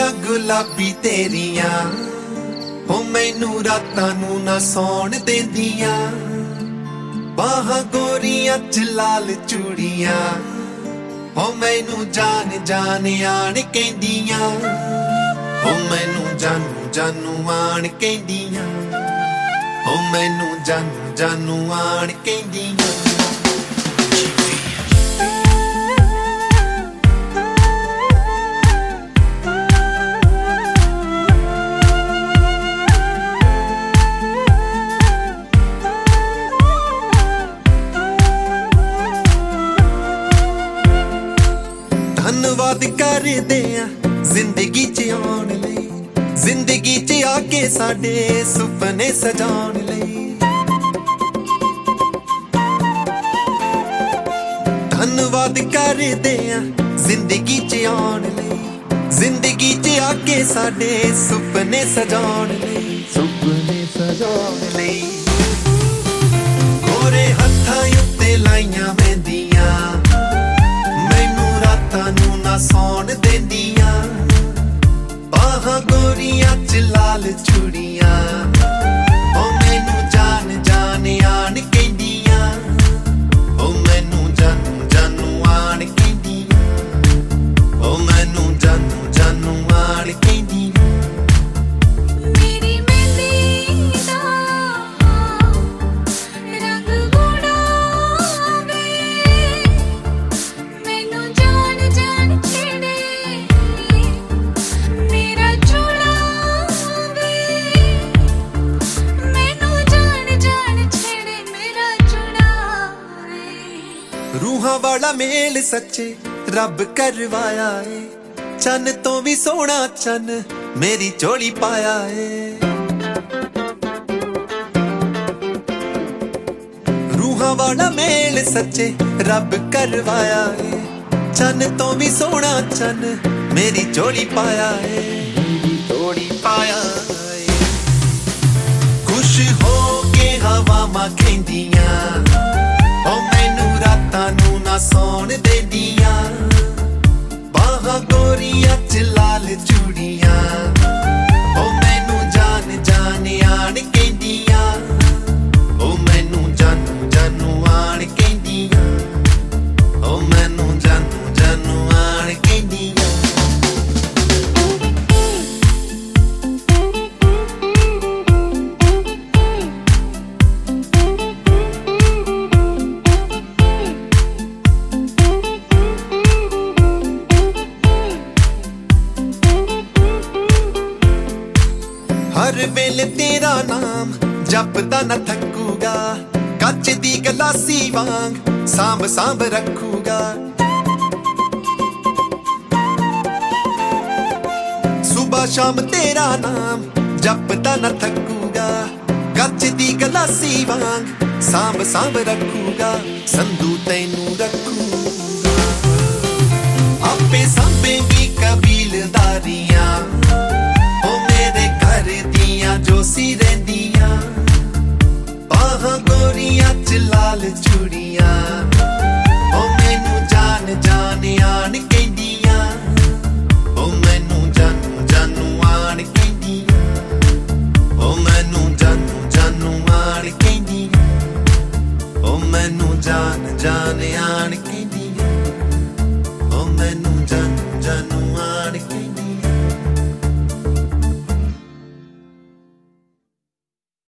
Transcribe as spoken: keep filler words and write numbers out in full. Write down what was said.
ਅੱਖਾਂ ਗੁਲਾਬੀ ਤੇਰੀਆਂ ਹੋ ਮੈਨੂੰ ਰਾਤਾਂ ਨੂੰ ਨਾ ਸੌਣ ਦਿੰਦੀਆਂ। ਬਾਹਾਂ ਗੋਰੀਆਂ ਚ ਲਾਲ ਚੂੜੀਆਂ ਹੋ ਮੈਨੂੰ ਜਾਨ ਜਾਨ ਆਣ ਕਹਿੰਦੀਆਂ। ਹੋ ਮੈਨੂੰ ਜਾਨੂ ਜਾਨੂ ਆਣ ਕਹਿੰਦੀਆਂ। ਹੋ ਮੈਨੂੰ ਜਾਨੂ ਜਾਨੂ ਆਣ ਕਹਿੰਦੀਆਂ। ਧੰਨਵਾਦ ਕਰਦੇ ਆ ਜ਼ਿੰਦਗੀ ਚ ਆਉਣ ਲਈ, ਜ਼ਿੰਦਗੀ ਚ ਆ ਕੇ ਸਾਡੇ ਸੁਪਨੇ ਸਜਾਉਣ ਲਈ। ਧੰਨਵਾਦ ਕਰਦੇ ਆ ਜ਼ਿੰਦਗੀ ਚ ਆਉਣ ਲਈ, ਜ਼ਿੰਦਗੀ ਚ ਆ ਕੇ ਸਾਡੇ ਸੁਪਨੇ ਸਜਾਉਣ ਲਈ, ਸੁਪਨੇ ਸਜਾਉਣ ਲਈ। ਗੋਰੇ ਹੱਥਾਂ ਉੱਤੇ ਲਾਈਆਂ ਮਹਿੰਦੀਆਂ ਨੂੰ ਨਾ ਸੌਣ ਦਿੰਦੀਆਂ। ਬਾਹਾਂ ਗੋਰੀਆਂ ਚ ਲਾਲ ਚੂੜੀਆਂ ਹੋ ਮੈਨੂੰ ਜਾਨ ਜਾਨ ਆਣ ਕਹਿੰਦੀਆਂ। ਹੋ ਮੈਨੂੰ ਜਾਨੂ ਜਾਨੂ ਆਣ ਕਹਿੰਦੀਆਂ। ਹੋ ਮੈਨੂੰ ਜਾਨੂ ਜਾਨੂ ਆਣ ਕਹਿੰਦੀਆਂ। ਰੂਹਾਂ ਵਾਲਾ ਮੇਲ ਸੱਚੇ ਰੱਬ ਕਰਵਾਇਆ ਏ, ਚੰਨ ਤੋਂ ਵੀ ਸੋਹਣਾ ਚੰਨ ਮੇਰੀ ਝੋਲੀ ਪਾਇਆ ਏ। ਰੂਹਾਂ ਵਾਲਾ ਮੇਲ ਸੱਚੇ ਰੱਬ ਕਰਵਾਇਆ ਏ, ਚੰਨ ਤੋਂ ਵੀ ਸੋਹਣਾ ਚੰਨ ਮੇਰੀ ਝੋਲੀ ਪਾਇਆ ਏ, ਮੇਰੀ ਝੋਲੀ ਪਾਇਆ ਏ। ਖੁਸ਼ ਹੋ ਕੇ ਹਵਾਵਾਂ ਕਹਿੰਦੀਆਂ ਹੋ ਮੈਨੂੰ ਰਾਤਾਂ ਨੂੰ ਨਾ ਸੌਣ ਦਿੰਦੀਆਂ। ਬਾਹਾਂ ਗੋਰੀਆਂ ਚ ਲਾਲ ਚੂੜੀਆਂ ਹੋ ਮੈਨੂੰ ਜਾਨ ਜਾਨ ਆਣ ਕਹਿੰਦੀਆਂ। ਹੋ ਮੈਨੂੰ ਜਾਨੂ ਜਾਨੂ ਆਣ ਕਹਿੰਦੀਆਂ। ਹੋ ਮੈਨੂੰ ਜਾਨੂ ਜਾਨੂ ਆਣ ਕਹਿੰਦੀਆਂ। ਹਰ ਵੇਲੇ ਤੇਰਾ ਨਾਮ ਜਪਦਾ ਨਾ ਥੱਕੂਗਾ, ਕੱਚ ਦੀ ਗਲਾਸੀ ਵਾਂਗ ਸਾਂਭ ਸਾਂਭ ਰੱਖੂਗਾ। ਸੁਬਹ ਸ਼ਾਮ ਤੇਰਾ ਨਾਮ ਜਪਦਾ ਨਾ ਥੱਕੂਗਾ, ਕੱਚ ਦੀ ਗਲਾਸੀ ਵਾਂਗ ਸਾਂਭ ਸਾਂਭ ਰੱਖੂਗਾ। ਸੰਧੂ ਤੈਨੂੰ ਰੱਖੂਗਾ ਆਪੇ ਸਾਂਭੇਗੀ ਕਬੀਲਦਾਰੀਆਂ ਹੋ ਮੇਰੇ ਘਰ ਦੀਆਂ ਜੋਸੀ ਰਹਿੰਦੀਆਂ। ਬਾਹਾਂ ਗੋਰੀਆਂ ਚ ਲਾਲ ਚੂੜੀਆਂ ਹੋ ਮੈਨੂੰ ਜਾਨ ਜਾਨ ਆਣ ਕਹਿੰਦੀਆਂ। ਹੋ ਮੈਨੂੰ ਜਾਨੂ ਜਾਨੂ ਆਣ ਕਹਿੰਦੀਆਂ। ਹੋ ਮੈਨੂੰ ਜਾਨੂ ਜਾਨੂ ਆਣ ਕਹਿੰਦੀਆਂ। ਹੋ ਮੈਨੂੰ ਜਾਨ ਜਾਨ ਆਣ ਕਹਿੰਦੀਆਂ।